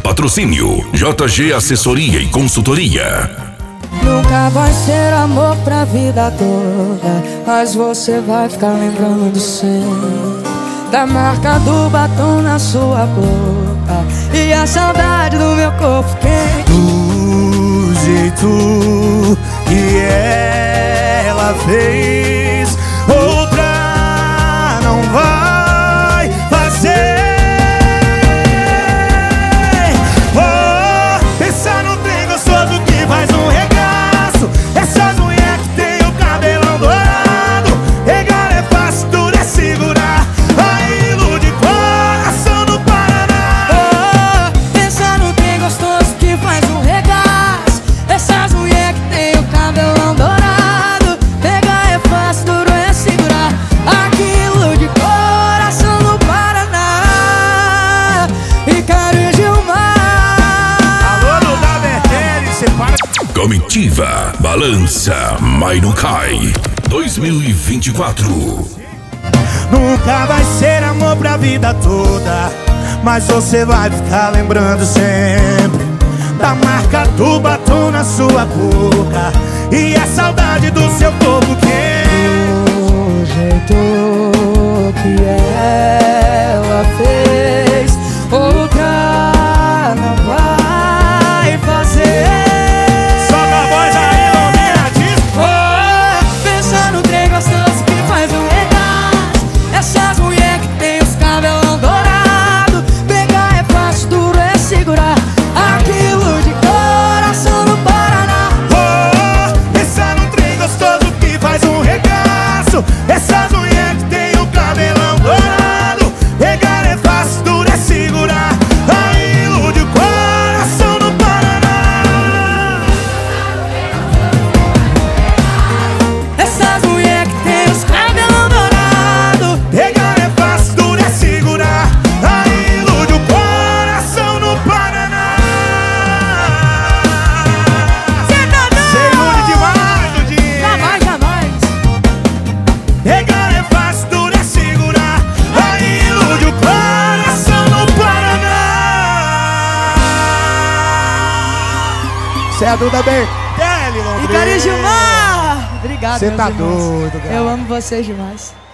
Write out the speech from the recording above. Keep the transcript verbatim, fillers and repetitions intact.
Patrocínio J G Assessoria e Consultoria. Nunca vai ser amor pra vida toda, mas você vai ficar lembrando sempre da marca do batom na sua boca e a saudade do meu corpo quente. Do jeito que ela fez, outra não vai fazer. Oh, pensar no trem gostoso que faz um regaço, essas mulheres que tem o cabelão dourado. Pegar é fácil, tudo é segurar. Aí ilude coração no Paraná. Oh, pensar no trem gostoso que faz um regaço, essas mulheres que tem o cabelão dourado. Pegar é fácil, duro é segurar. Aquilo de coração no Paraná. E Caro Gilmar. Alô, no da Bertelli, separa. Comitiva Balança, mas não cai. dois mil e vinte e quatro. Nunca vai ser amor pra vida toda, mas você vai ficar lembrando sempre da marca do batom na sua boca e a saudade do seu corpo quente. O jeito que ela fez, outra não vai fazer. Sobe a voz aí, Lominha, diz. Oh, pensa no trem gostoso que faz um regaço, essas mulheres que tem os cabelão dourado. Pegar é fácil, duro é segurar. Aquilo de coração no Paraná. Oh, pensar num trem gostoso que faz um regaço, essas mulheres que tem o cabelão dourado. Pegar é fácil, duro é segurar. Aí ilude o coração no Paraná. Essas mulheres que tem os cabelão dourado. Pegar é fácil, duro é segurar. Aí ilude o coração no Paraná. Cê tá doido? Cê ilude demais, Dudinho. Jamais, jamais. Pegar é fácil, duro é segurar. Aí ilude o coração no Paraná. Cê é a Duda Bertelli, E Caro Gilmar. Obrigado, Cê meus tá irmãos. doido, cara. Eu amo vocês demais.